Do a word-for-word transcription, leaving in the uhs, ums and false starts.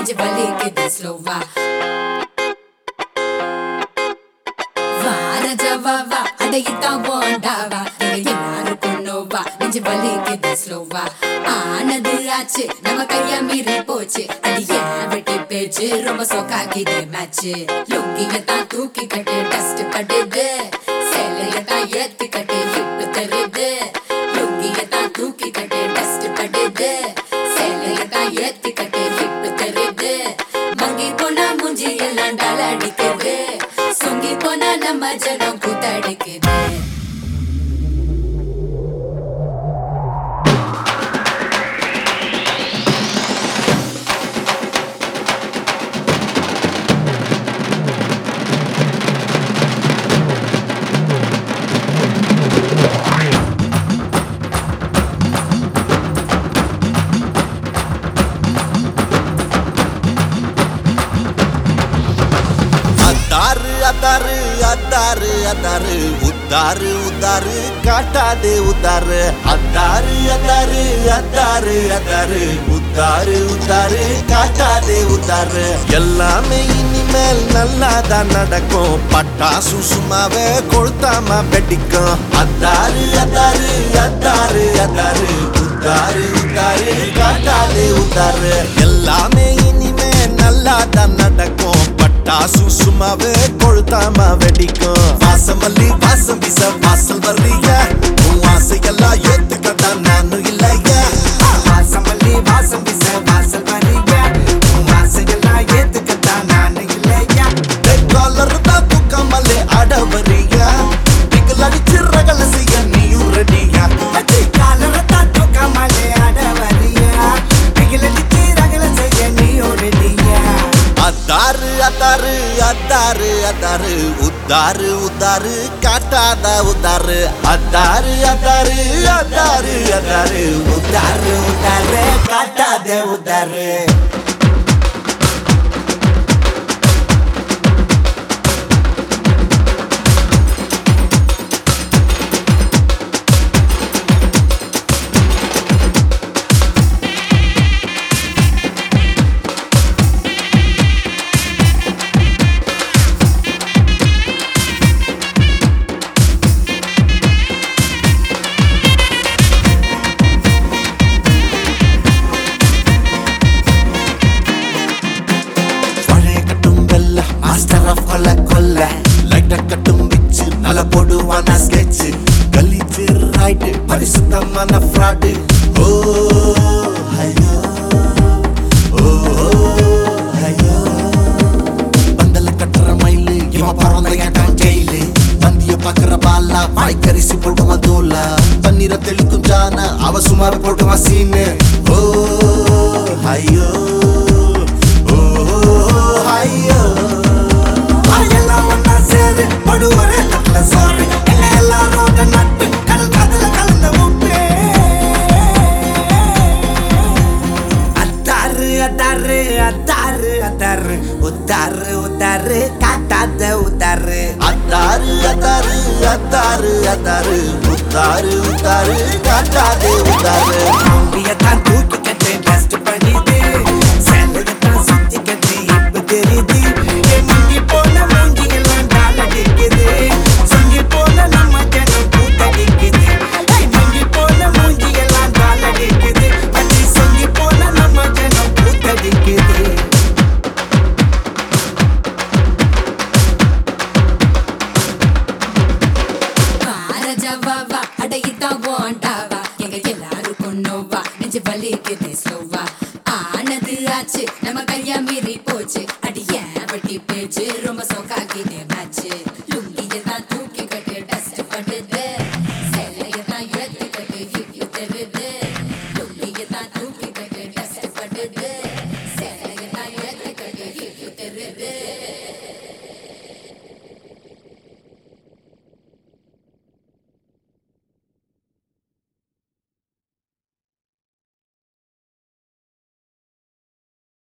நெஞ்சு வலிக்குது ஸ்லோவா வாரஜவாவா அடையித்தான் போண்டாவா எல்லாருக்கும் நோவா நெஞ்சு வலிக்குது ஸ்லோவா ஆனது ஆச்சு நம்ம கைய மீறி போச்சு அது ஏன் வெட்டி பேச்சு ரொம்ப சோக்காக்கிது மேட்ச் லுங்கியத்தான் தூக்கி கட்டு டஸ்ட் படுது சேலையத்தான் ஏத்தி கட்டு ஹிப் தருது லுங்கியத்தான் தூக்கி கட்டு டஸ்ட் படுது சேலையத்தான் ஏத்தி கட்டு ஹிப் தருது மங்கி போனா மூஞ்சி எல்லாம் டால அடிக்குது சொங்கி போனா நம்ம ஜனம் கூத்தடிக்குது அதாரு அதாரு அதாரு உத்தாரு உத்தாரு காட்டாதே உத்தாரு அதாரு அதாரு அதாரு அதாரு உத்தாரு உத்தாரு காட்டாதே உத்தாரு எல்லாமே இனிமேல் நல்லாதான் நடக்கும் பட்டாசு சும்மாவே கொளுத்தாம வெடிக்கும் அதாரு அதாரு அதாரு அதாரு உத்தாரு உத்தாரு காட்டாதே உத்தாரு எல்லாமே இனிமே நல்லாதான் நடக்கும் பட்டாசு சும்மாவே கொளுத்தாம வெடிக்கும் வாசமல்லி வாசம் வீச வாசல் வர்றிய உன் ஆசையெல்லாம் ஏத்துக்கத்தான் நானும் இல்லைய வாசமல்லி வாசம் வீச வாசல் வர்றிய உன் ஆசையெல்லாம் ஏத்துக்கத்தான் நானும் இல்லைய காலர் தான் தூக்காமலே அட வர்றிய பிகல் அடிச்சு ரகல செய்ய நீயும் ரெடியா காலர் தான் தூக்காமலே அட வர்றிய பிகல் அடிச்சு ரகல செய்ய நீயும் ரெடியா அதாரு அதாரு அதாரு அதாரு உத்தாரு உத்தாரு காட்டாத உத்தாரு அதாரு அதாரு அதாரு அதாரு உத்தாரு உத்தாரு காட்டாத உத்தாரு மாஸ்டர் ஆஃப் கொல்ல கொல்ல லைட்ட கட்டும் பிச்சு நல்ல போடுவான ஸ்கெட்ச் கலி ஃபீர் ரைட் பரிசுத்தமான ஃப்ராட் ஓ ஹையோ ஓ ஹையோ பந்தல கட்டுற மயிலு இவன் பறந்த ஏட்டான் ஜெயிலு பந்திய பாக்குற பாலா வாய்க்கரிசி போடுவான் தோலா பன்னீரை தெளிக்கும் ஜான அவ சுமார் போடுவான் சீனு ஓ ஹையோ ஓ ஹையோ படுவரே நல்ல சோறு எல்லாரோட நட்டு கடல் காதல கலந்த உப்பே அத்தாரு அத்தாரு அத்தாரு அத்தாரு உத்தாரு உத்தாரு காட்டாத உத்தாரு அத்தாரு அத்தாரு அத்தாரு அத்தாரு உத்தாரு உத்தாரு காட்டாதே உத்தாரு